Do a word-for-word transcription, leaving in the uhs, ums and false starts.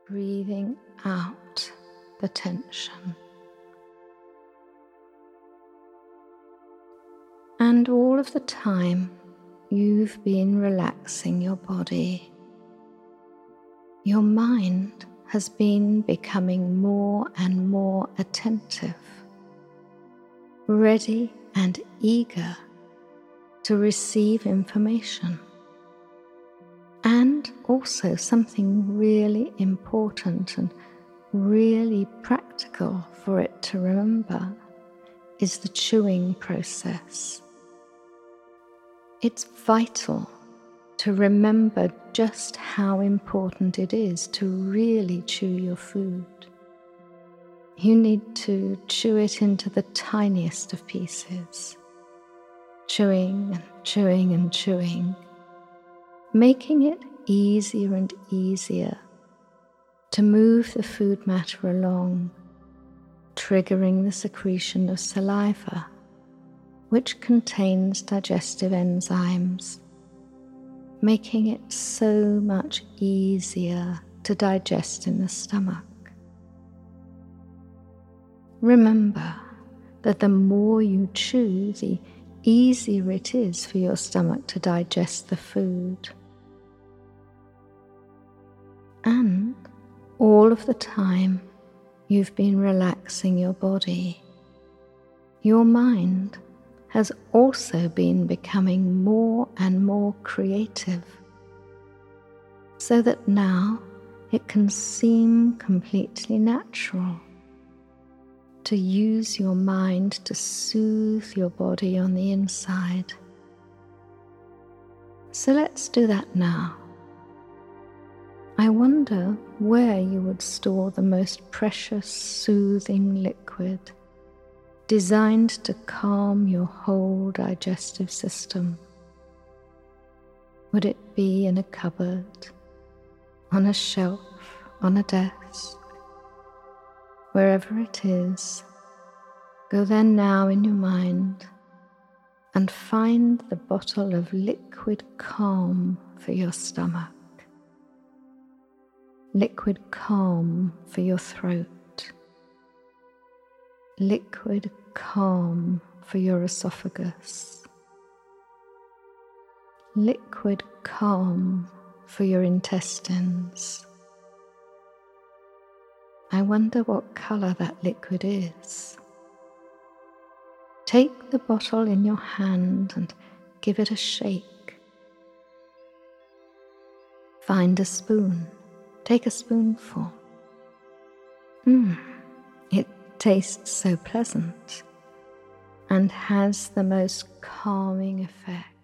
breathing out the tension. And all of the time you've been relaxing your body, your mind has been becoming more and more attentive, ready and eager to receive information. And also something really important and really practical for it to remember is the chewing process. It's vital to remember just how important it is to really chew your food. You need to chew it into the tiniest of pieces, chewing and chewing and chewing, making it easier and easier to move the food matter along, triggering the secretion of saliva, which contains digestive enzymes, making it so much easier to digest in the stomach. Remember that the more you chew, the easier it is for your stomach to digest the food. And all of the time you've been relaxing your body, your mind has also been becoming more and more creative, so that now it can seem completely natural to use your mind to soothe your body on the inside. So let's do that now. I wonder where you would store the most precious, soothing liquid designed to calm your whole digestive system. Would it be in a cupboard, on a shelf, on a desk? Wherever it is, go there now in your mind and find the bottle of liquid calm for your stomach, liquid calm for your throat, liquid calm for your esophagus, liquid calm for your intestines. I wonder what colour that liquid is. Take the bottle in your hand and give it a shake. Find a spoon. Take a spoonful. Mmm, it tastes so pleasant and has the most calming effect.